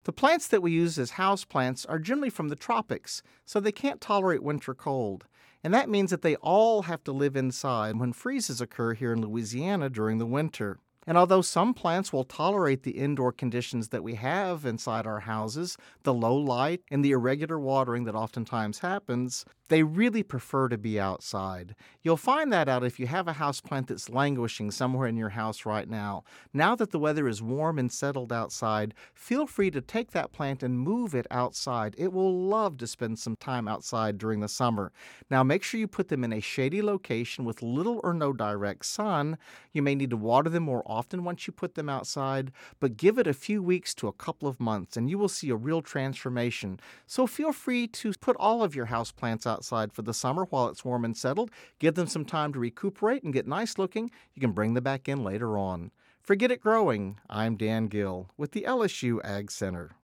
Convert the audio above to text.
The plants that we use as houseplants are generally from the tropics, so they can't tolerate winter cold. And that means that they all have to live inside when freezes occur here in Louisiana during the winter. And although some plants will tolerate the indoor conditions that we have inside our houses, the low light and the irregular watering that oftentimes happens, they really prefer to be outside. You'll find that out if you have a houseplant that's languishing somewhere in your house right now. Now that the weather is warm and settled outside, feel free to take that plant and move it outside. It will love to spend some time outside during the summer. Now make sure you put them in a shady location with little or no direct sun. You may need to water them more often once you put them outside, but give it a few weeks to a couple of months and you will see a real transformation. So feel free to put all of your houseplants outside for the summer while it's warm and settled. Give them some time to recuperate and get nice looking. You can bring them back in later on. For Get It Growing, I'm Dan Gill with the LSU Ag Center.